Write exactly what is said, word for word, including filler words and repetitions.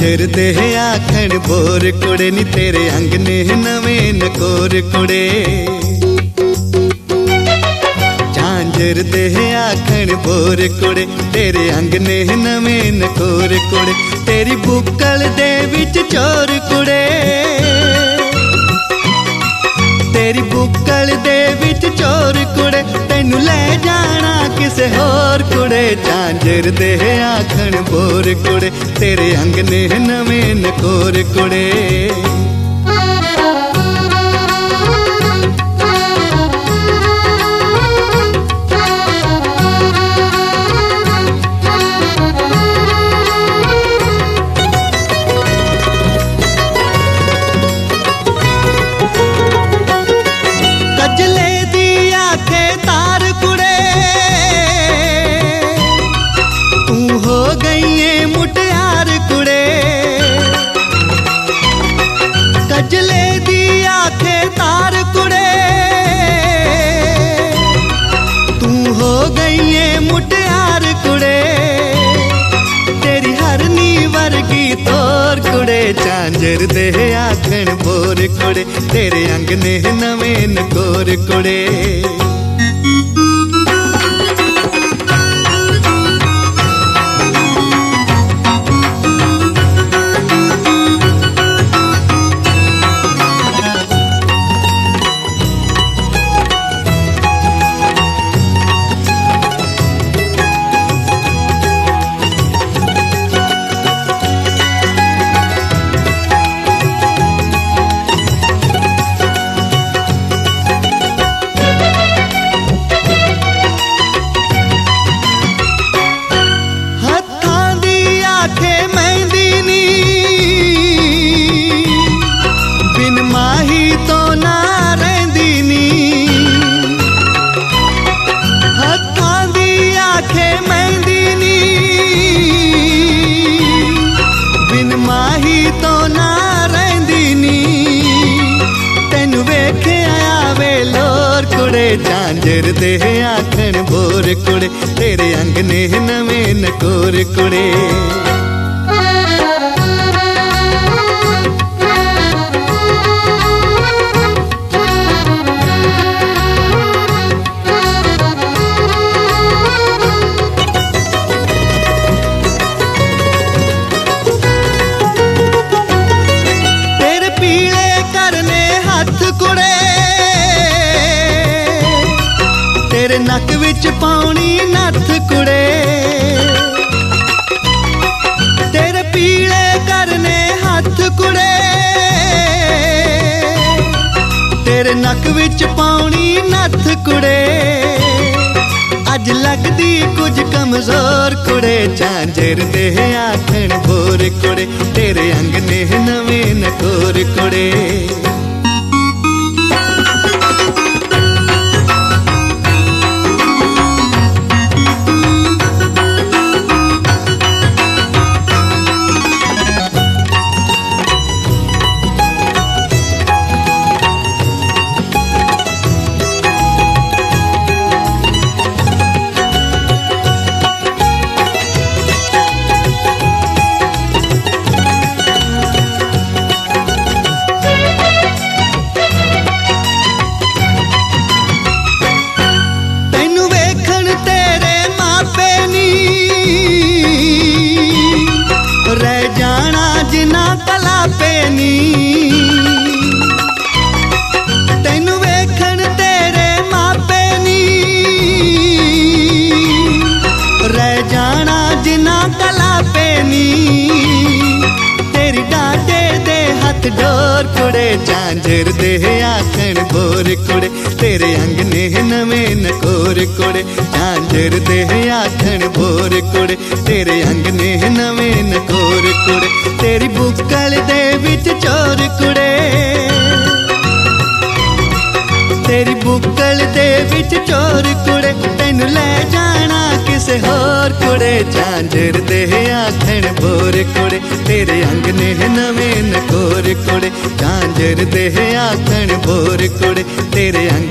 झांझर दे आखण bore कुड़े नी तेरे अंग ने नवें नकोर कुड़े। झांझर दे आखण बोर कुड़े तेरे अंग ने नवें नकोर कुड़े। तेरी बुक्कल दे विच चोर कुड़े, तेरी बुक्कल दे विच चोर कुड़े, तैनू ले जाना किसे होर कुड़े। झांझर दे आखण बोर कुड़े तेरे अंग ने नवें नकोर कुड़े। कजले दी आखे तार कुड़े, तू हो गई है मुटियार कुड़े। कजले दी आखे तार कुड़े, तू हो गई है मुटियार कुड़े। तेरी हरनी वर्गी तोर कुड़े। झांझर दे आखण बोर कुड़े तेरे अंग ने नवें नकोर कुड़े। झांझर दे आखण बोर कुड़े तेरे अंग ने नवें नकोर कुड़े। तेरे पीले करने हाथ कुड़े, तेरे नक विच पाउनी नथ कुड़े। तेरे पीले करने हाथ कुड़े, तेरे नक विच पाउनी नथ कुड़े। अज लगदी कुछ कमजोर कुड़े। झांझर दे आखण बोर कुड़े तेरे अंग ने नवें नकोर कुड़े। रह जाना जिना कला पेनी, तैनू वेखण तेरे मापे नी। रह जाना जिना कला पेनी, तेरी डांटे दे हथ डोर कुड़े। झांझर दे आखण बोर कुड़े तेरे अंग ने नवें नकोर कुड़े। झांझर दे आखण बोर कुड़े तेरे अंग ने नवें नकोर कुड़े। तेरी बुक्कल दे विच चोर कुड़े, तेरी बुक्कल दे विच चोर कुड़े, तैनू ले जाना किसे होर कुड़े। झांझर दे आखण बोर कुड़े तेरे अंग ने नवें नकोर कुड़े। झांझर दे आखण बोर कुड़े तेरे अंग